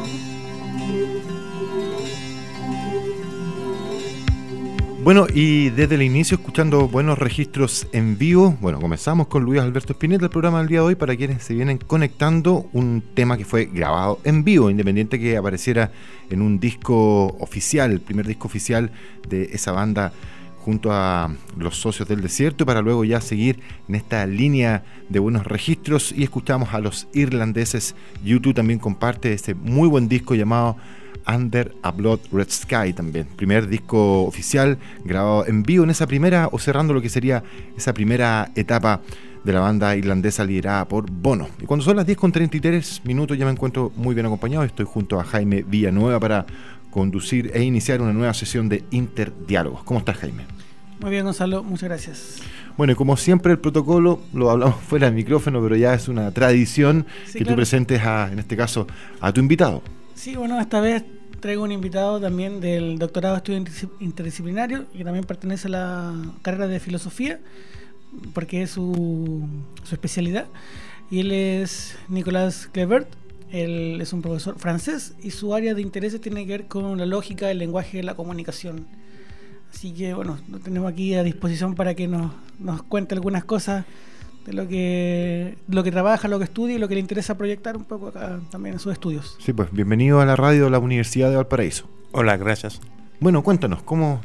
Bueno, y desde el inicio escuchando buenos registros en vivo, bueno, comenzamos con Luis Alberto Spinetta el programa del día de hoy para quienes se vienen conectando, un tema que fue grabado en vivo, independiente que apareciera en un disco oficial, el primer disco oficial de esa banda junto a Los Socios del Desierto, para luego ya seguir en esta línea de buenos registros y escuchamos a los irlandeses. U2 también comparte este muy buen disco llamado Under a Blood Red Sky, también primer disco oficial grabado en vivo en esa primera, o cerrando lo que sería esa primera etapa de la banda irlandesa liderada por Bono. Y cuando son las 10:33 ya me encuentro muy bien acompañado. Estoy junto a Jaime Villanueva para conducir e iniciar una nueva sesión de Interdiálogos. ¿Cómo estás, Jaime? Muy bien, Gonzalo, muchas gracias. Bueno, y como siempre el protocolo, lo hablamos fuera del micrófono, pero ya es una tradición que claro, tú presentes en este caso, a tu invitado. Sí, bueno, esta vez traigo un invitado también del doctorado de estudios interdisciplinarios y que también pertenece a la carrera de filosofía, porque es su especialidad. Y él es Nicolas Clevert. Él es un profesor francés y su área de intereses tiene que ver con la lógica, el lenguaje y la comunicación. Así que, bueno, lo tenemos aquí a disposición para que nos cuente algunas cosas de lo que trabaja, lo que estudia y lo que le interesa proyectar un poco acá también en sus estudios. Sí, pues bienvenido a la radio de la Universidad de Valparaíso. Hola, gracias. Bueno, cuéntanos, ¿cómo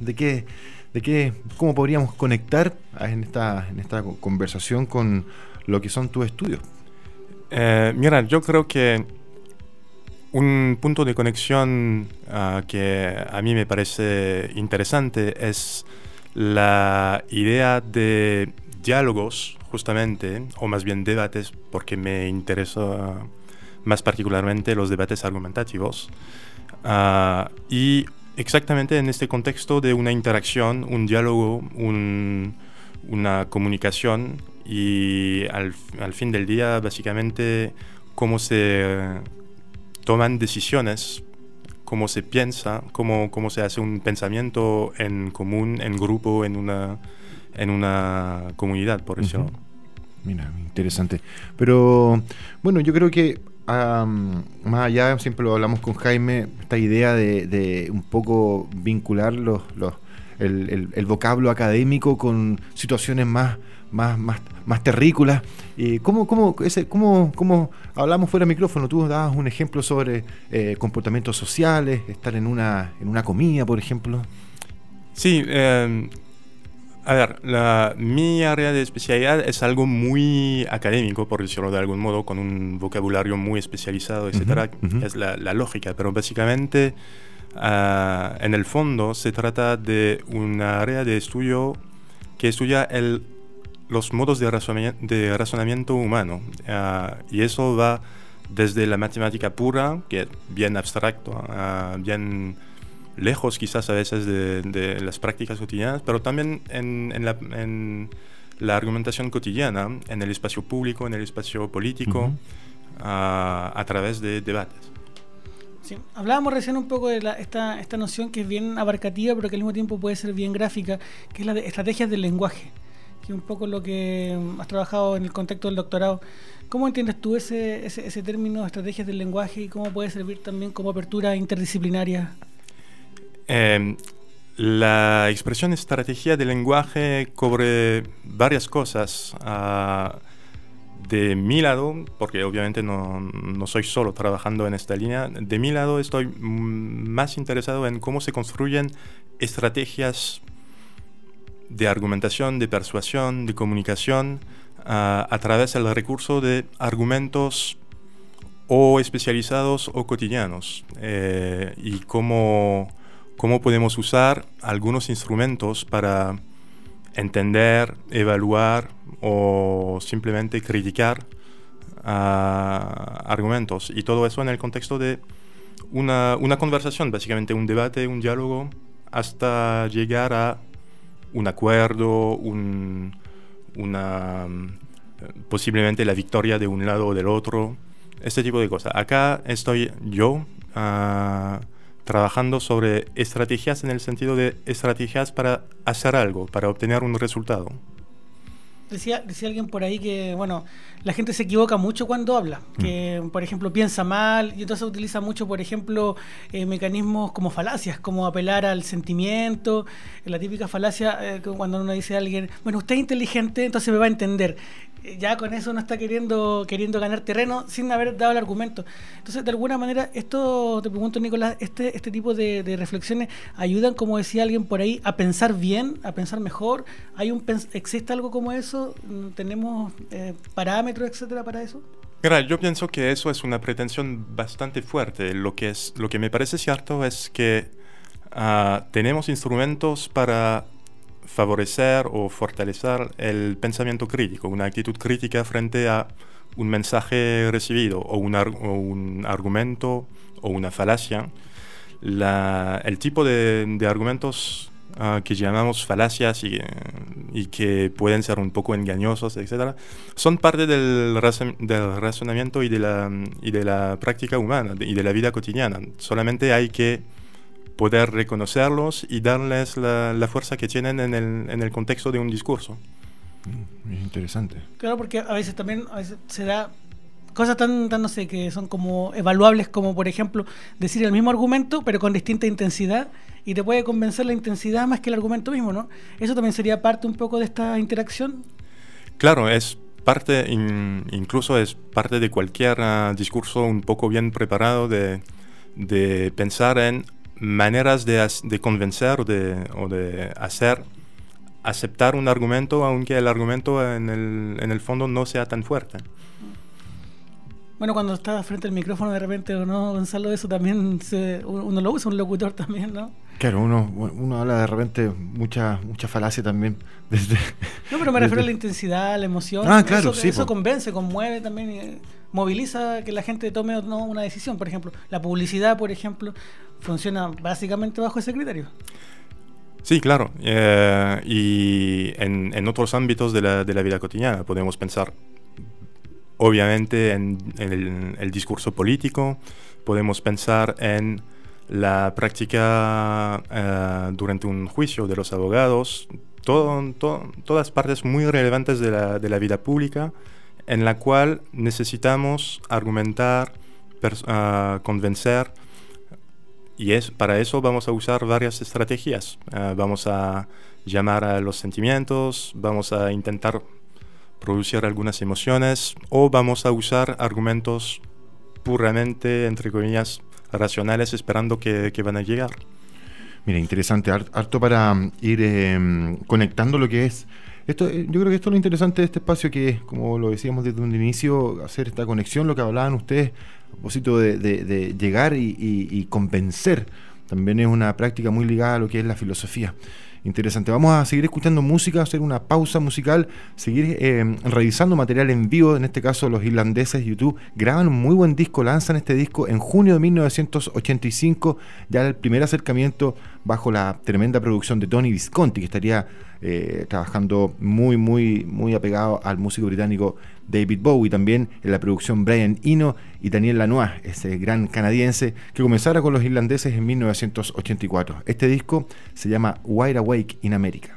podríamos conectar en esta conversación con lo que son tus estudios? Mira, yo creo que un punto de conexión que a mí me parece interesante es la idea de diálogos, justamente, o más bien debates, porque me interesa más particularmente los debates argumentativos. Y exactamente en este contexto de una interacción, un diálogo, una comunicación, y al fin del día, básicamente, cómo se toman decisiones, cómo se piensa, cómo se hace un pensamiento en común, en grupo, en una comunidad, por decirlo. Uh-huh. Mira, interesante. Pero, bueno, yo creo que más allá, siempre lo hablamos con Jaime, esta idea de un poco vincular el vocablo académico con situaciones más terrícolas. ¿Cómo hablamos fuera de micrófono? Tú dabas un ejemplo sobre comportamientos sociales, estar en una comida, por ejemplo. Sí, a ver, mi área de especialidad es algo muy académico, por decirlo de algún modo, con un vocabulario muy especializado, etcétera. Uh-huh. Es la lógica, pero básicamente, en el fondo, se trata de una área de estudio que estudia los modos de razonamiento humano. Y eso va desde la matemática pura, que es bien abstracto, bien lejos quizás a veces de las prácticas cotidianas, pero también en la argumentación cotidiana, en el espacio público, en el espacio político, uh-huh, a través de debates. Sí, hablábamos recién un poco de esta noción que es bien abarcativa, pero que al mismo tiempo puede ser bien gráfica, que es la de estrategias del lenguaje, que es un poco lo que has trabajado en el contexto del doctorado. ¿Cómo entiendes tú ese término, estrategias del lenguaje, y cómo puede servir también como apertura interdisciplinaria? La expresión estrategia del lenguaje cubre varias cosas. De mi lado, porque obviamente no soy solo trabajando en esta línea, de mi lado estoy más interesado en cómo se construyen estrategias de argumentación, de persuasión, de comunicación, a través del recurso de argumentos o especializados o cotidianos, y cómo podemos usar algunos instrumentos para entender, evaluar o simplemente criticar argumentos. Y todo eso en el contexto de una conversación, básicamente un debate, un diálogo, hasta llegar a un acuerdo, posiblemente la victoria de un lado o del otro, este tipo de cosas. Acá estoy yo trabajando sobre estrategias en el sentido de estrategias para hacer algo, para obtener un resultado. decía alguien por ahí que, bueno, la gente se equivoca mucho cuando habla, que por ejemplo piensa mal y entonces utiliza mucho, por ejemplo, mecanismos como falacias, como apelar al sentimiento, la típica falacia cuando uno dice a alguien, bueno, usted es inteligente, entonces me va a entender. Ya con eso uno está queriendo ganar terreno sin haber dado el argumento. Entonces, de alguna manera, esto, te pregunto, Nicolás, este tipo de reflexiones ayudan, como decía alguien por ahí, a pensar bien, a pensar mejor. ¿Existe algo como eso? ¿Tenemos parámetros, etcétera, para eso? Mira, yo pienso que eso es una pretensión bastante fuerte. Lo que me parece cierto es que tenemos instrumentos para favorecer o fortalecer el pensamiento crítico, una actitud crítica frente a un mensaje recibido o un argumento o una falacia. El tipo de argumentos que llamamos falacias y que pueden ser un poco engañosos, etc., son parte del razonamiento y de la práctica humana y de la vida cotidiana. Solamente hay que poder reconocerlos y darles la fuerza que tienen en el contexto de un discurso. Es interesante. Claro, porque a veces se da cosas tan no sé, que son como evaluables, como por ejemplo decir el mismo argumento pero con distinta intensidad, y te puede convencer la intensidad más que el argumento mismo, ¿no? ¿Eso también sería parte un poco de esta interacción? Claro, es parte, incluso es parte de cualquier discurso un poco bien preparado de pensar en maneras de convencer o de hacer aceptar un argumento, aunque el argumento en el fondo no sea tan fuerte. Bueno, cuando está frente al micrófono de repente, ¿o no, Gonzalo? Eso también uno lo usa, un locutor también, ¿no? Claro, uno habla de repente mucha falacia también. No, pero me refiero a la intensidad, la emoción. Claro, eso convence, conmueve también, moviliza que la gente tome o no una decisión. Por ejemplo, la publicidad, por ejemplo, funciona básicamente bajo ese criterio. Sí, claro. Y en otros ámbitos de la vida cotidiana podemos pensar, obviamente, en el discurso político, podemos pensar en la práctica durante un juicio de los abogados, todas partes muy relevantes de la vida pública, en la cual necesitamos argumentar, convencer, y para eso vamos a usar varias estrategias. Vamos a llamar a los sentimientos, vamos a intentar producir algunas emociones, o vamos a usar argumentos puramente, entre comillas, racionales, esperando que van a llegar. Mira, interesante, harto para ir conectando lo que es esto. Yo creo que esto es lo interesante de este espacio, que es, como lo decíamos desde un inicio, hacer esta conexión, lo que hablaban ustedes a propósito de llegar y convencer. También es una práctica muy ligada a lo que es la filosofía. Interesante. Vamos a seguir escuchando música, hacer una pausa musical, seguir revisando material en vivo. En este caso, los irlandeses YouTube graban un muy buen disco, lanzan este disco en junio de 1985, ya el primer acercamiento bajo la tremenda producción de Tony Visconti, que estaría trabajando muy apegado al músico británico David Bowie, también en la producción Brian Eno y Daniel Lanois, ese gran canadiense que comenzara con los irlandeses en 1984. Este disco se llama Wide Awake in America.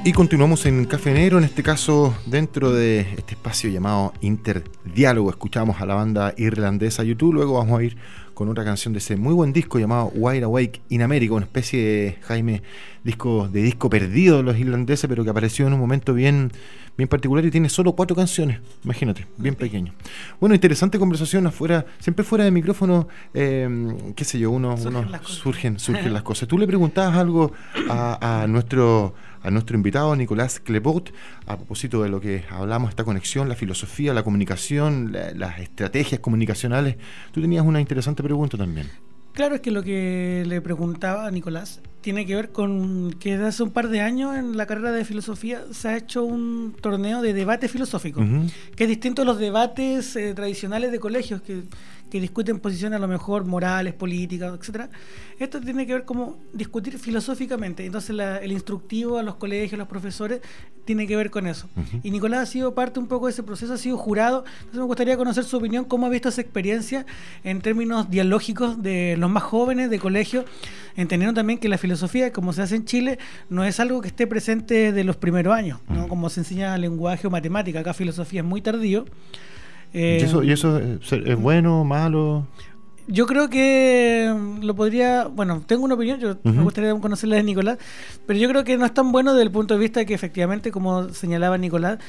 Y continuamos en Café Negro, en este caso dentro de este espacio llamado Interdiálogo. Escuchamos a la banda irlandesa U2, luego vamos a ir con otra canción de ese muy buen disco llamado Wide Awake in America, una especie de, Jaime, disco perdido de los irlandeses, pero que apareció en un momento bien particular y tiene solo 4 canciones, imagínate, bien pequeño. Bueno, interesante conversación afuera, siempre fuera de micrófono, qué sé yo, surgen las cosas. Tú le preguntabas algo a nuestro invitado, Nicolás Clepot, a propósito de lo que hablamos, esta conexión, la filosofía, la comunicación, las estrategias comunicacionales. Tú tenías una interesante pregunta también. Claro, es que lo que le preguntaba a Nicolás tiene que ver con que desde hace un par de años en la carrera de filosofía se ha hecho un torneo de debate filosófico, que es distinto a los debates tradicionales de colegios que discuten posiciones a lo mejor morales, políticas, etcétera. Esto tiene que ver como discutir filosóficamente. Entonces el instructivo a los colegios, a los profesores, tiene que ver con eso. Y Nicolás ha sido parte un poco de ese proceso, ha sido jurado. Entonces me gustaría conocer su opinión, cómo ha visto esa experiencia en términos dialógicos de los más jóvenes de colegio, entendiendo también que la filosofía, como se hace en Chile, no es algo que esté presente de los primeros años, ¿no? Como se enseña lenguaje o matemática. Acá filosofía es muy tardío. ¿Y eso es bueno, malo? Yo creo que lo podría... Bueno, tengo una opinión, me gustaría conocer la de Nicolás, pero yo creo que no es tan bueno desde el punto de vista de que efectivamente, como señalaba Nicolás,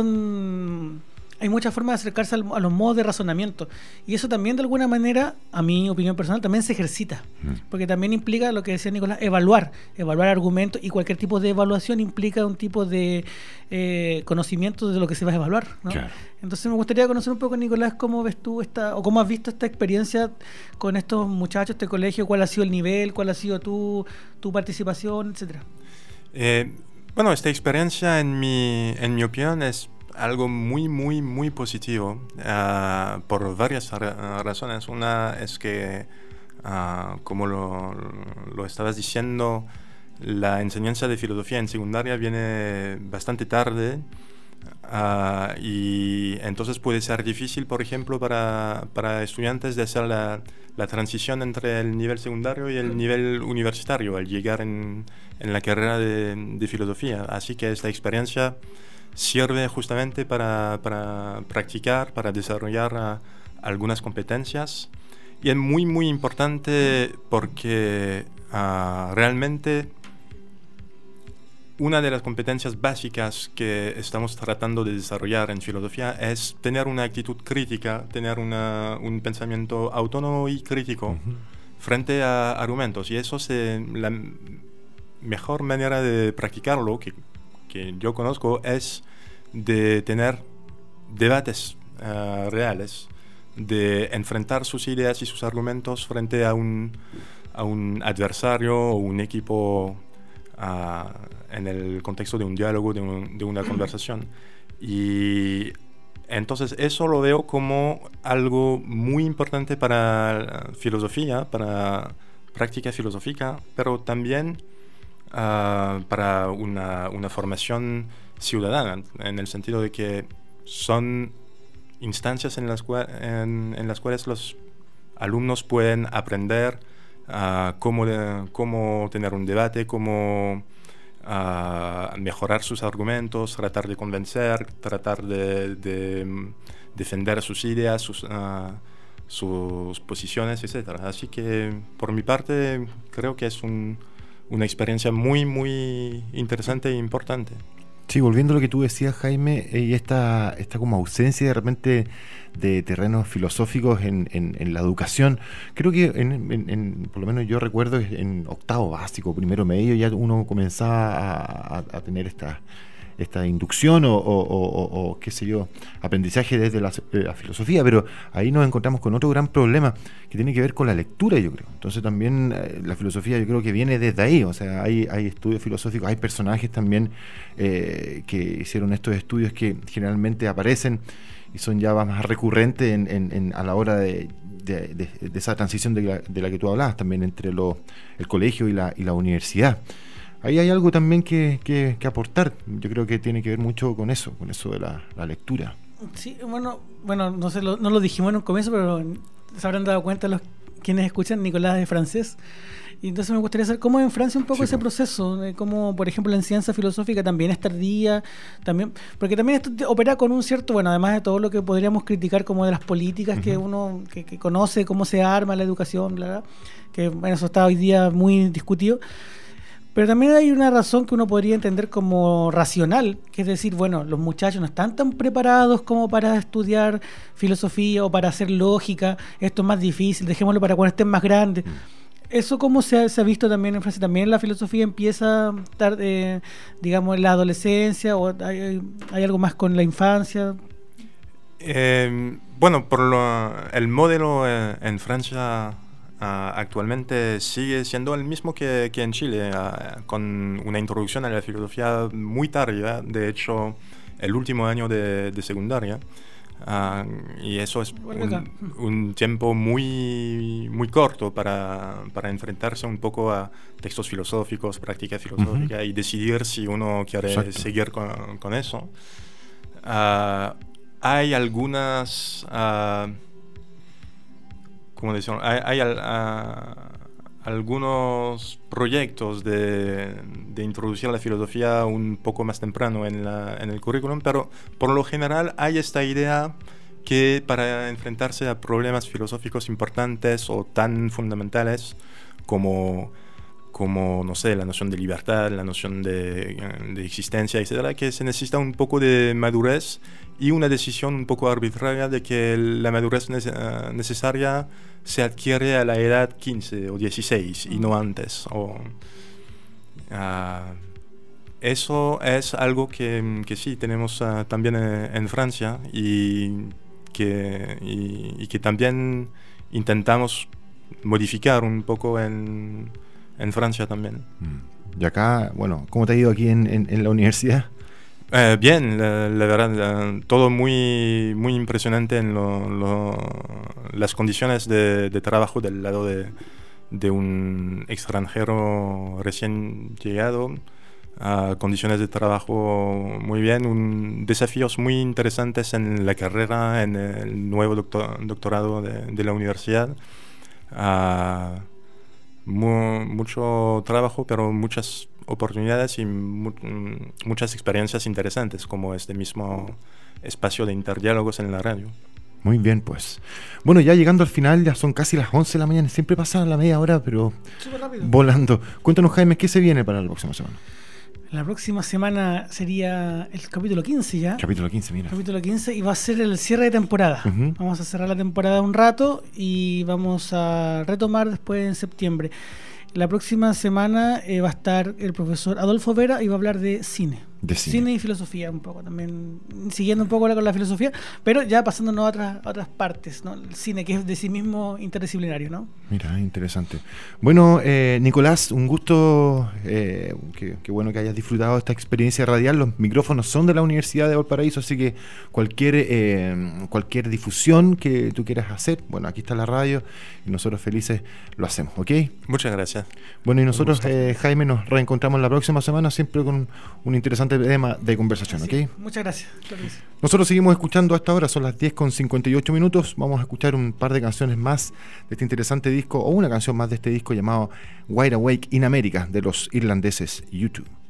hay muchas formas de acercarse a los modos de razonamiento, y eso también de alguna manera, a mi opinión personal, también se ejercita, porque también implica lo que decía Nicolás, evaluar argumentos, y cualquier tipo de evaluación implica un tipo de conocimiento de lo que se va a evaluar, ¿no? Claro. Entonces me gustaría conocer un poco, Nicolás, cómo ves tú cómo has visto esta experiencia con estos muchachos, este colegio, cuál ha sido el nivel, cuál ha sido tu participación, etcétera. Bueno, esta experiencia en mi opinión es algo muy, muy, muy positivo, por varias razones. Una es que, como lo estabas diciendo, la enseñanza de filosofía en secundaria viene bastante tarde, y entonces puede ser difícil, por ejemplo, para estudiantes de hacer la transición entre el nivel secundario y el nivel universitario al llegar en la carrera de filosofía. Así que esta experiencia sirve justamente para practicar, para desarrollar algunas competencias, y es muy, muy importante porque realmente una de las competencias básicas que estamos tratando de desarrollar en filosofía es tener una actitud crítica, tener un pensamiento autónomo y crítico frente a argumentos, y eso es la mejor manera de practicarlo que yo conozco, es de tener debates reales, de enfrentar sus ideas y sus argumentos frente a un adversario o un equipo, en el contexto de un diálogo, de una conversación. Y entonces eso lo veo como algo muy importante para filosofía, para práctica filosófica, pero también para una formación ciudadana, en el sentido de que son instancias en las cuales los alumnos pueden aprender cómo tener un debate, cómo mejorar sus argumentos, tratar de convencer, tratar de defender sus ideas, sus posiciones, etc. Así que por mi parte creo que es una experiencia muy, muy interesante e importante. Sí, volviendo a lo que tú decías, Jaime, y esta como ausencia de repente de terrenos filosóficos en la educación, creo que por lo menos yo recuerdo en octavo básico, primero medio, ya uno comenzaba a tener esta inducción o qué sé yo, aprendizaje desde la filosofía, pero ahí nos encontramos con otro gran problema que tiene que ver con la lectura, yo creo. Entonces también la filosofía yo creo que viene desde ahí, o sea, hay estudios filosóficos, hay personajes también que hicieron estos estudios que generalmente aparecen y son ya más recurrentes a la hora de esa transición de la que tú hablabas también entre el colegio y la universidad. Ahí hay algo también que aportar. Yo creo que tiene que ver mucho con eso de la lectura. Sí, bueno, no sé, no lo dijimos en un comienzo, pero se habrán dado cuenta quienes escuchan, Nicolás es francés. Y entonces me gustaría saber cómo en Francia un poco Sí, ese pues. proceso, de cómo, por ejemplo, la enseñanza filosófica también es tardía, también, porque también esto opera con un cierto, bueno, además de todo lo que podríamos criticar como de las políticas que uno que conoce, cómo se arma la educación, bla, bla, que bueno, eso está hoy día muy discutido. Pero también hay una razón que uno podría entender como racional, que es decir, bueno, los muchachos no están tan preparados como para estudiar filosofía o para hacer lógica, esto es más difícil, dejémoslo para cuando estén más grandes. ¿Eso cómo se ha visto también en Francia? ¿También la filosofía empieza tarde, digamos, en la adolescencia o hay algo más con la infancia? Bueno, el modelo en Francia actualmente sigue siendo el mismo que en Chile, con una introducción a la filosofía muy tardía, de hecho, el último año de secundaria. Y eso es un tiempo muy, muy corto para enfrentarse un poco a textos filosóficos, práctica filosófica y decidir si uno quiere seguir con eso. Hay algunas... ¿cómo decirlo? Hay algunos proyectos de introducir la filosofía un poco más temprano en el currículum, pero por lo general hay esta idea que para enfrentarse a problemas filosóficos importantes o tan fundamentales como no sé, la noción de libertad, la noción de existencia, etcétera, que se necesita un poco de madurez y una decisión un poco arbitraria de que la madurez necesaria se adquiere a la edad 15 o 16 y no antes. Eso es algo que sí tenemos también en Francia y que también intentamos modificar un poco en Francia también. Y acá, bueno, ¿cómo te ha ido aquí en la universidad? Bien, la verdad, todo muy, muy impresionante en las condiciones de trabajo del lado de un extranjero recién llegado. Condiciones de trabajo muy bien, desafíos muy interesantes en la carrera, en el nuevo doctorado de la universidad. Mucho trabajo, pero muchas oportunidades y muchas experiencias interesantes, como este mismo espacio de interdiálogos en la radio. Muy bien, pues. Bueno, ya llegando al final, ya son casi las 11 de la mañana. Siempre pasa la media hora, pero volando. Cuéntanos, Jaime, ¿qué se viene para la próxima semana? La próxima semana sería el capítulo 15 ya. Capítulo 15, mira. Capítulo 15 y va a ser el cierre de temporada. Vamos a cerrar la temporada un rato y vamos a retomar después en septiembre. La próxima semana va a estar el profesor Adolfo Vera y va a hablar de cine. Cine y filosofía un poco también, siguiendo un poco con la filosofía, pero ya pasándonos a otras partes, ¿no? El cine, que es de sí mismo interdisciplinario, ¿no? Mira, interesante. Bueno, Nicolás, un gusto, qué bueno que hayas disfrutado de esta experiencia radial. Los micrófonos son de la Universidad de Valparaíso, así que cualquier difusión que tú quieras hacer, bueno, aquí está la radio y nosotros felices lo hacemos, ¿ok? Muchas gracias. Bueno, y nosotros, Jaime, nos reencontramos la próxima semana, siempre con un interesante tema de conversación, ¿ok? Muchas gracias. Claro que sí. Nosotros seguimos escuchando hasta ahora, son las 10:58. Vamos a escuchar un par de canciones más de este interesante disco, o una canción más de este disco llamado Wide Awake in America, de los irlandeses U2.